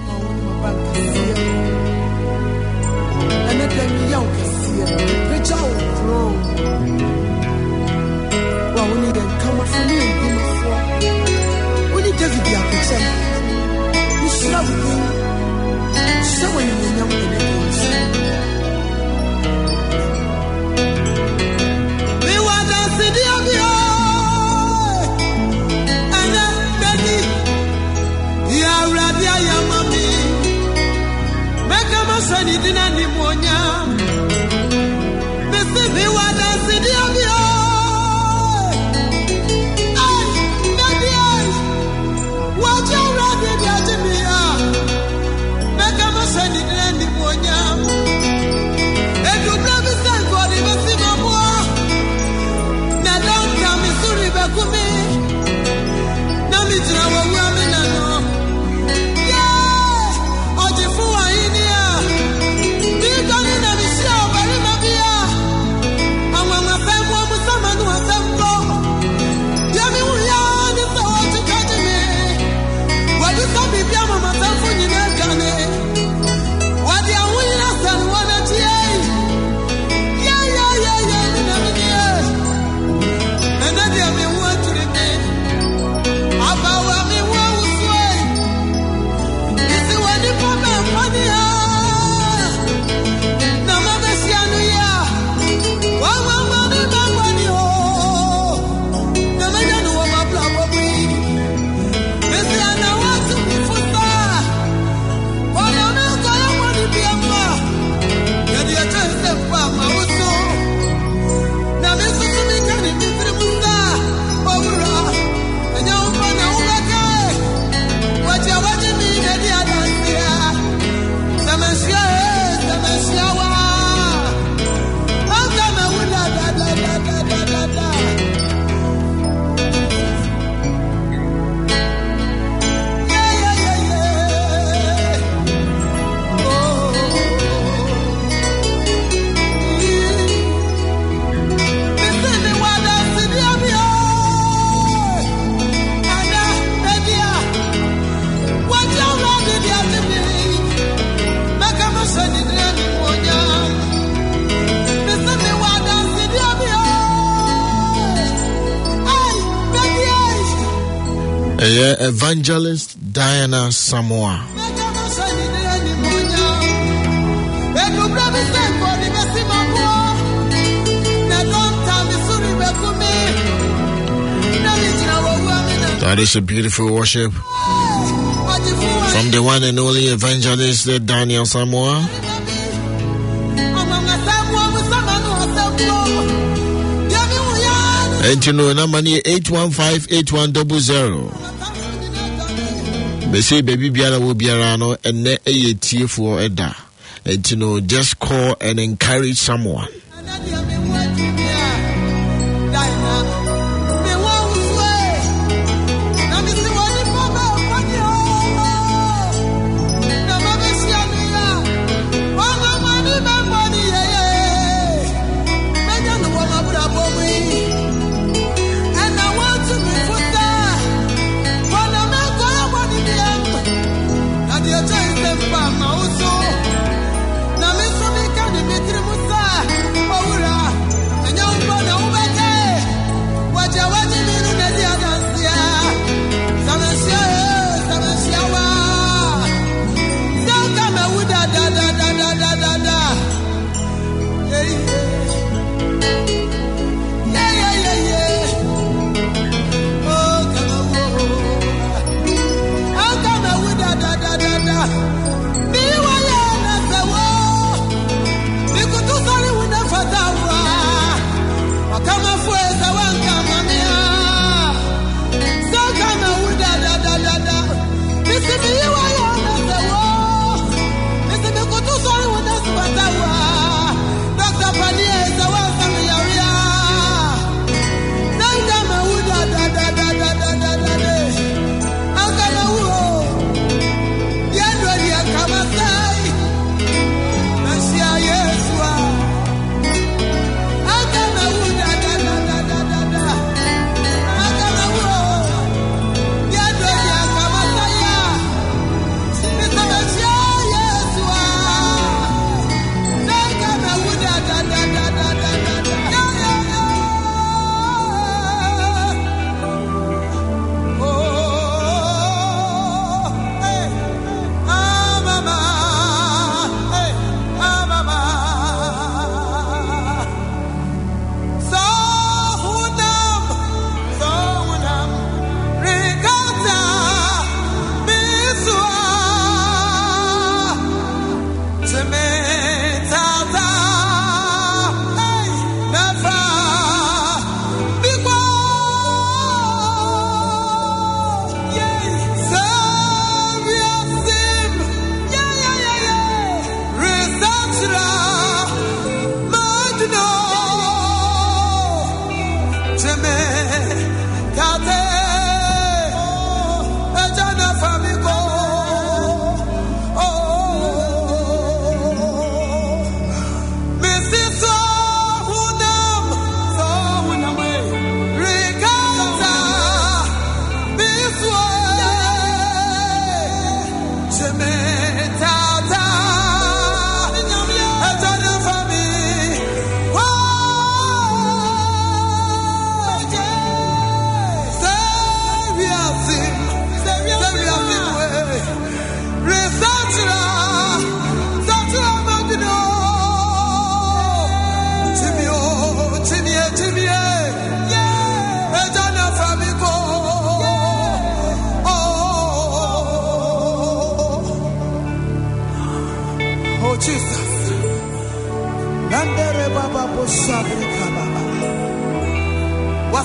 Evangelist Diana Samoa. That is a beautiful worship from the one and only evangelist Daniel Samoa. And you know, number 815-8100. They say baby biara will be around and ne a for Eda. And you know, just call and encourage someone. And I want to be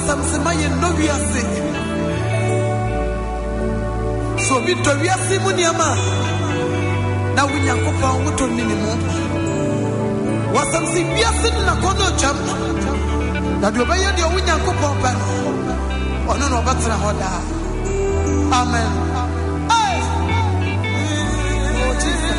wasam se ma ye no wiase so bi to wiase mu niama na wunyankopɔn woto ninimu wasam se wiase na kono cham na do baye de wunyankopɔn ba no ono no batra hoda amen. Oh Jesus.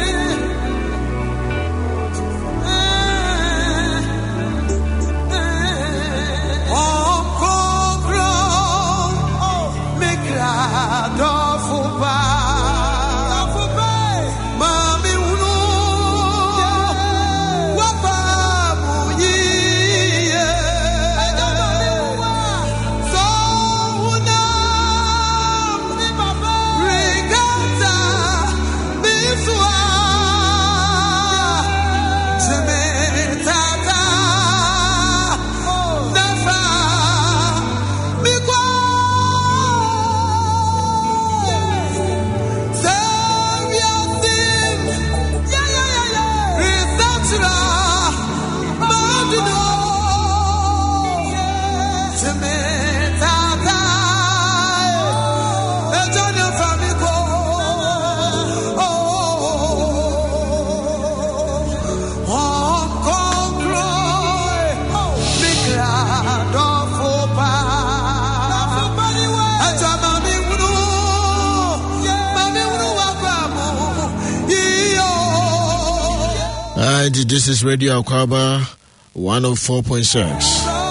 This is Radio Akwaba 104.6.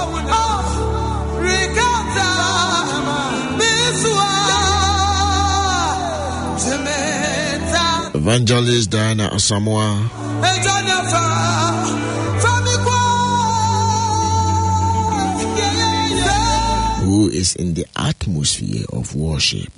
Evangelist Diana Asamoah, who is in the atmosphere of worship.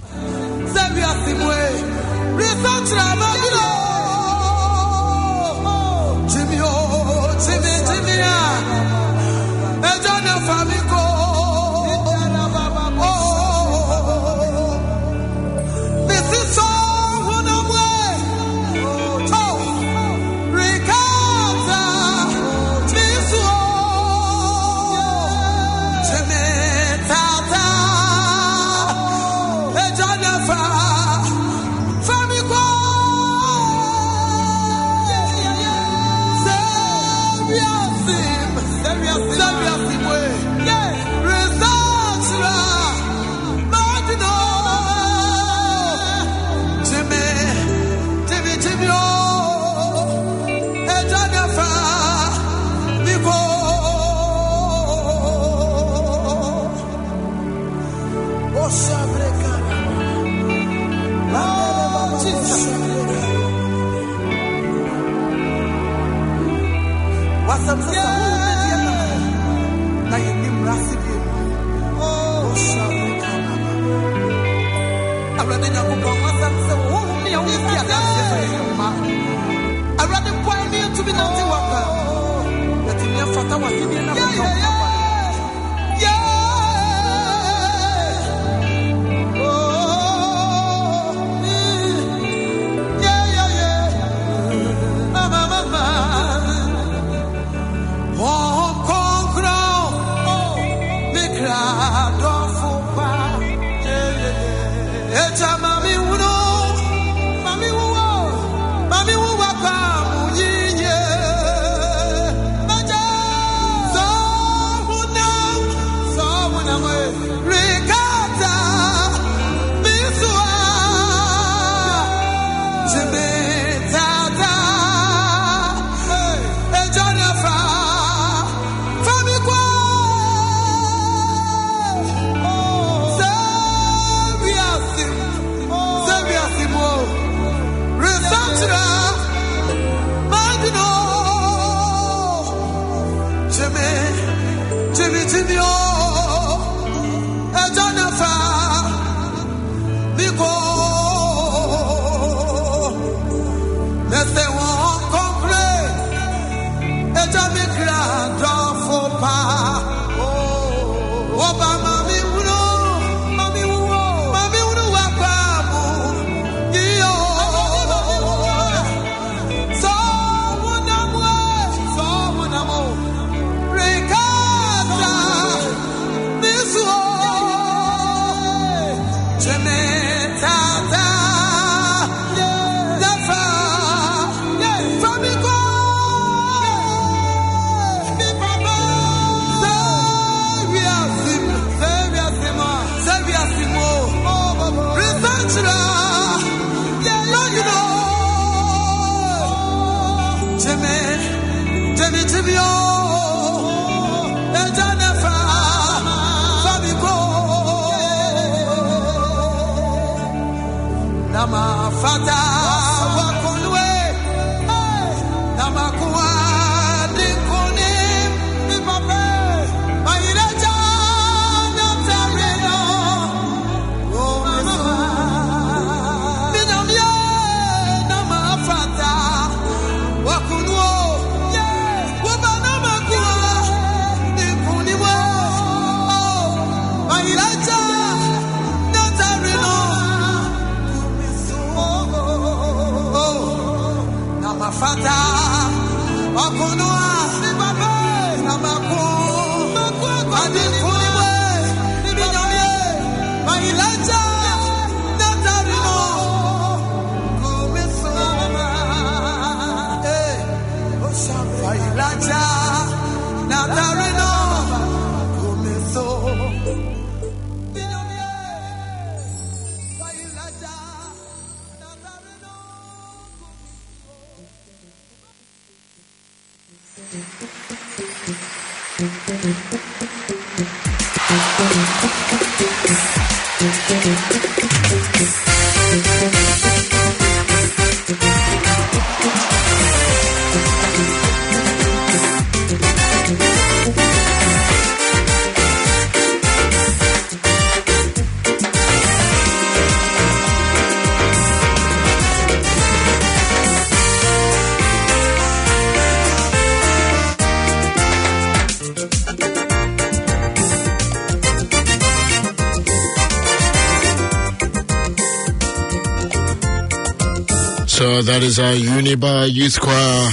So that is our Uniba Youth Choir.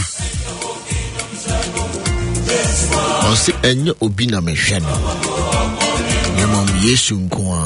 Osi enyo obina mehweno. Yemom Yesu nkwa.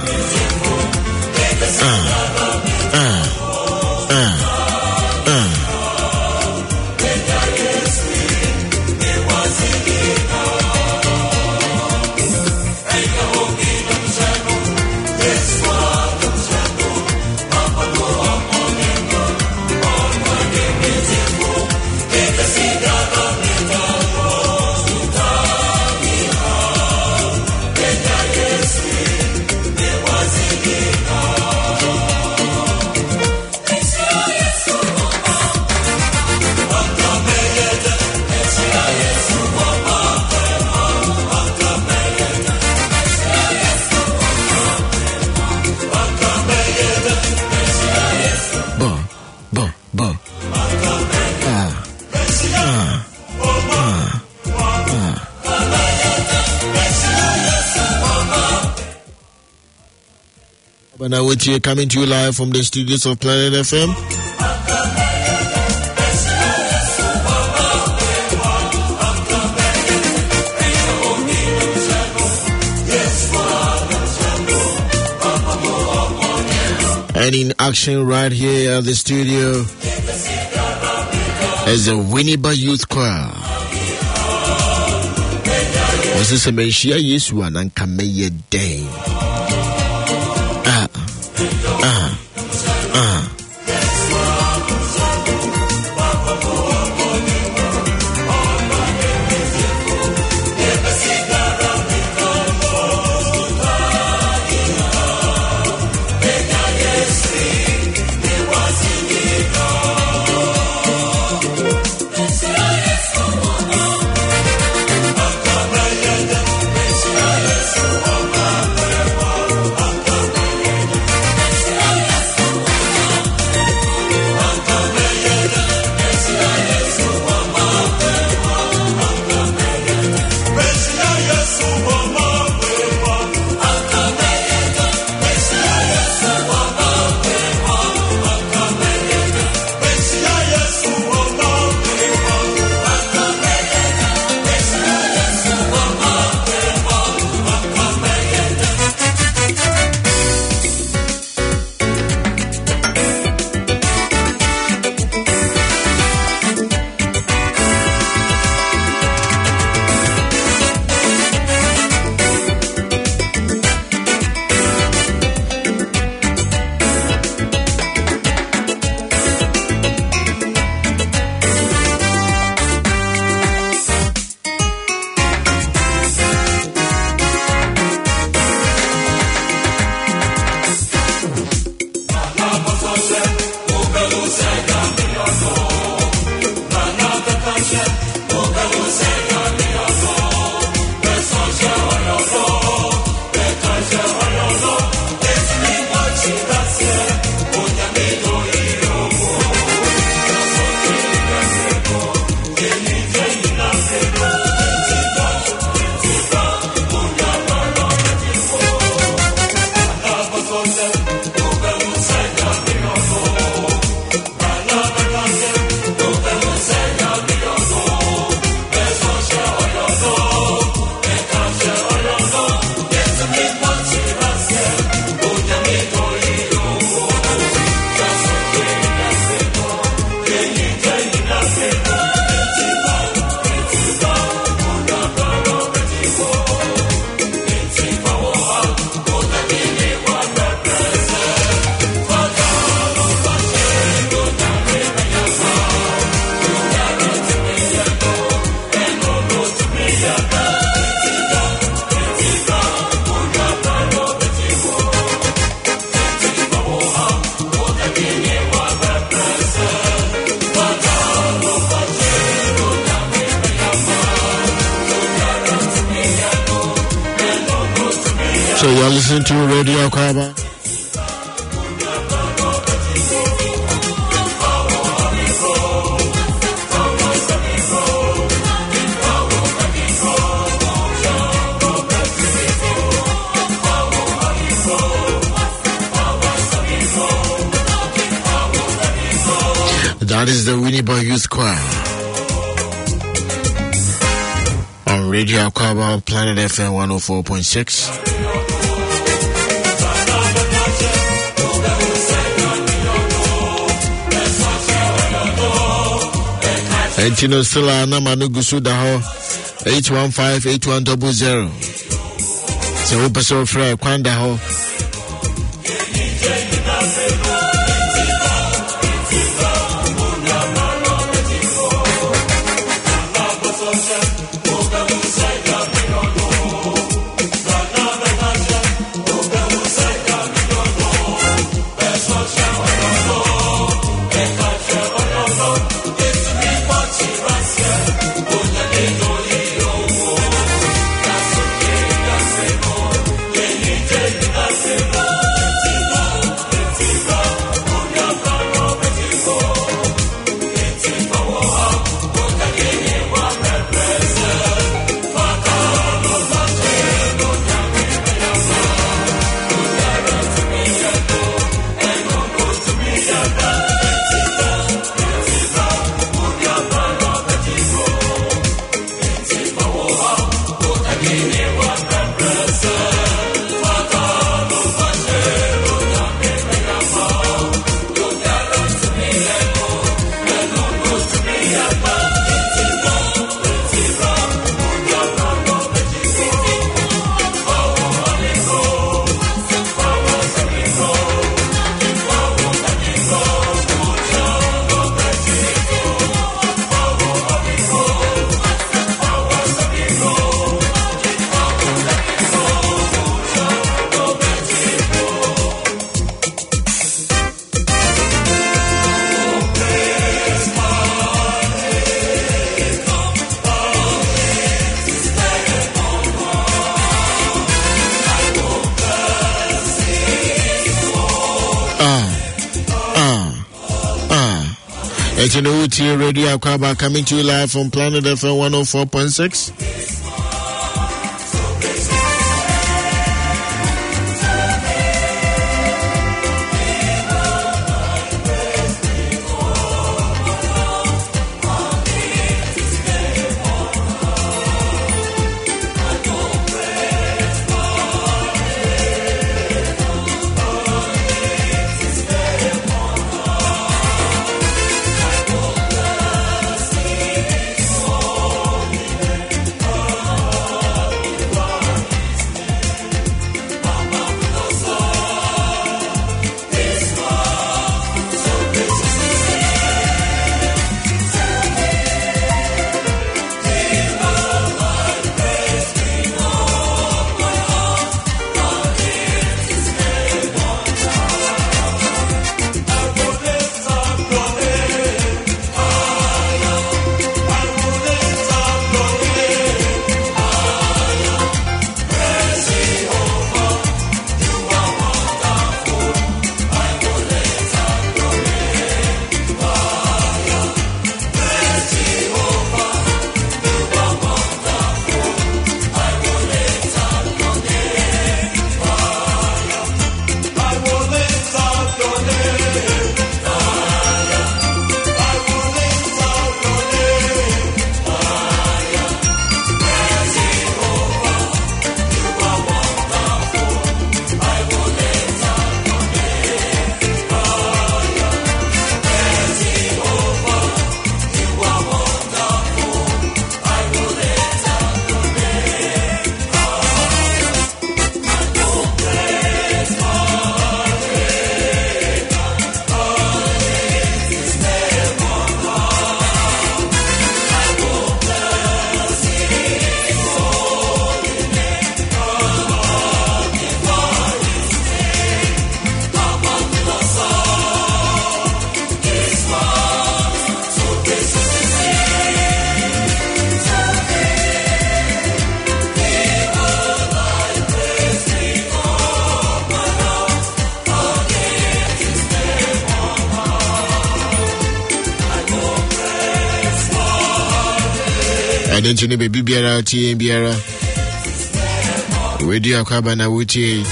And I with you coming to you live from the studios of Planet FM. And in action right here at the studio is the Winneba Youth Choir. Was this a Meshia Yesua and Kameye Day? So you're listening to Radio Akwaba. That is the Winnie Boy Youth Choir on Radio Akwaba, Planet FM 104.6. And you know, still Namanu Gusudaho 815-8100. So, we so free Kwandaho. It's an OT Radio Akwaba coming to you live from Planet FM 104.6. And then to the baby biara TN biara. Radio Akwaba na wuti.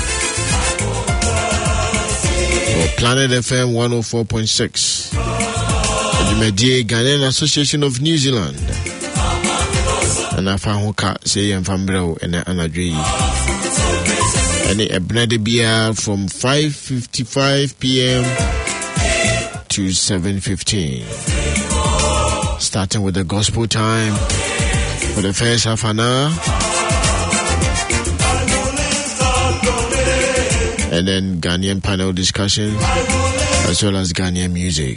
Planet FM 104.6. The Ghanaian Association of New Zealand. And I found Hoka say and Fambro and Anadri. And a Brady beer from 5:55 p.m. to 7:15. Starting with the gospel time for the first half an hour. And then Ghanaian panel discussion as well as Ghanaian music.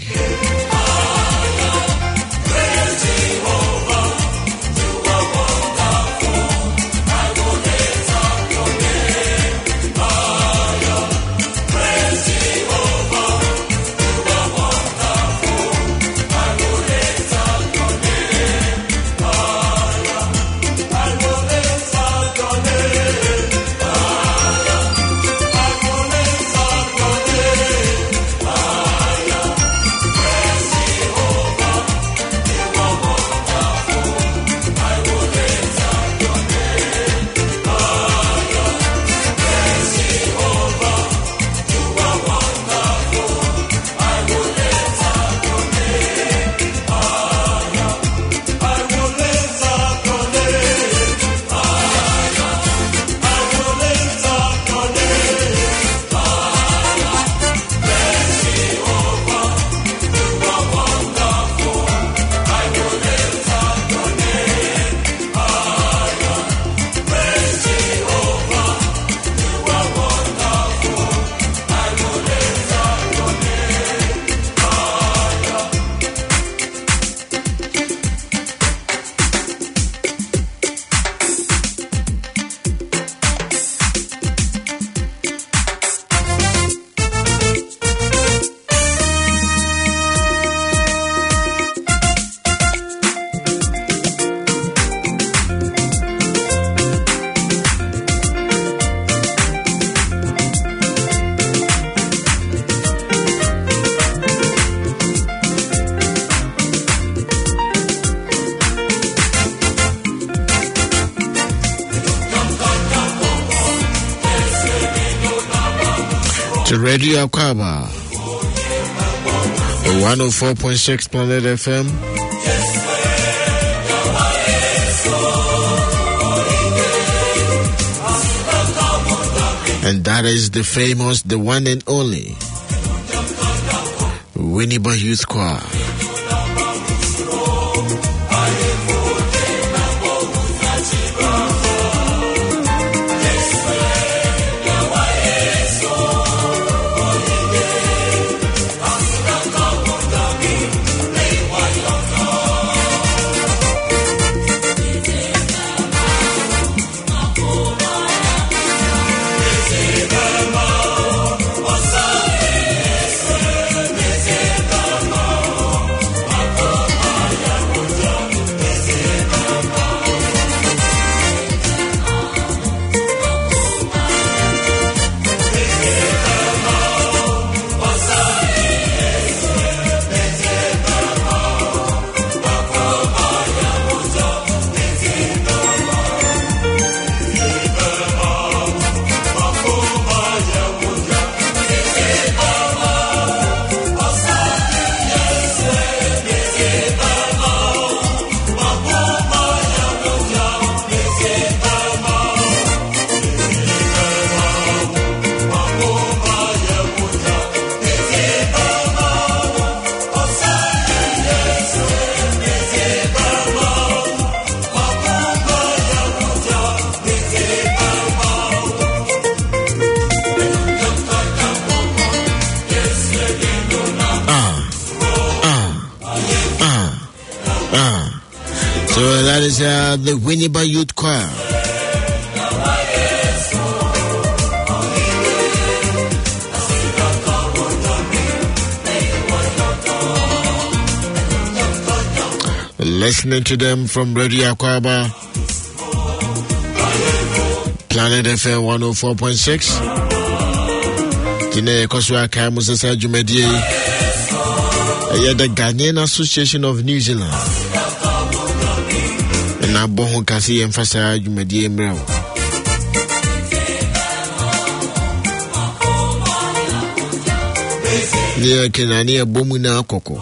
Radio Akwaba 104.6 Planet FM. And that is the famous, the one and only Winneba Youth Choir. The Winneba Youth Choir. Listening to them from Radio Akwaba, Planet FM 104.6. Kine Koswa Kamusa Jumedi, the Ghanaian Association of New Zealand. na boho kasi emphasize dwumadi emrao ne kenani abomu na akoko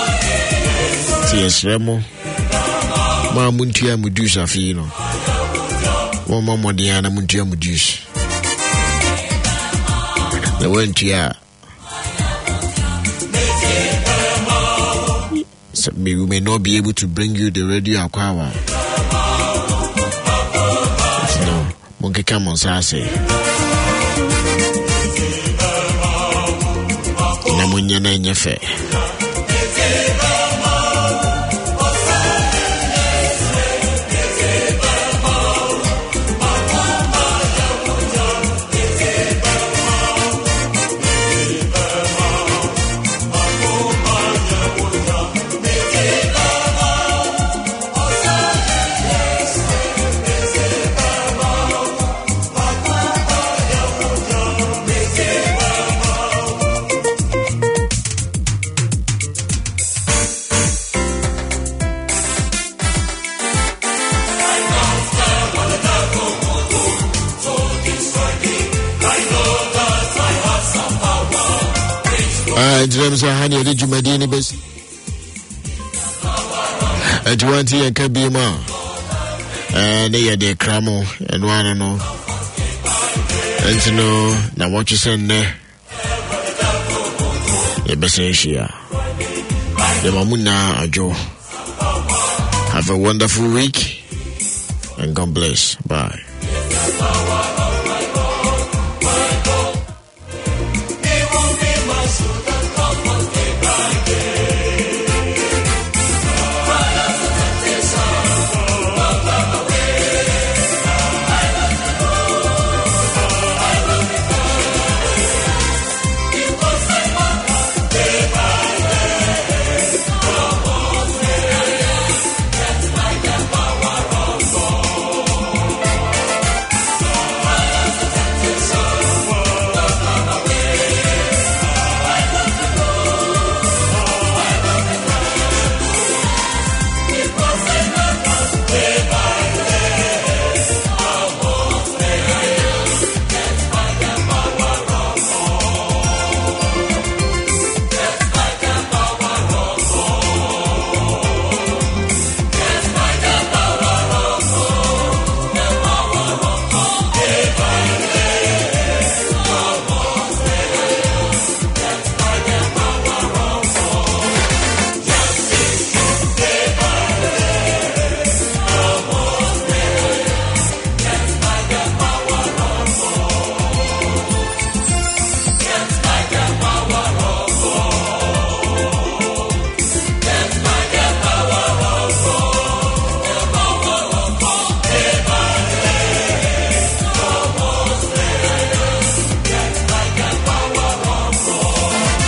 tiesremo ma muntia mudusa fi no wo mamodia na muntia mudus na wentia so we may not be able to bring you the radio akwawa no monkey come on say na munya na nyefe James Hani de Jumadini bes. Atwanti and Kabima. They are the cramo and one no. And to know now what you send there. The Bessentia. The Mamuna Ajo. Have a wonderful week and God bless. Bye.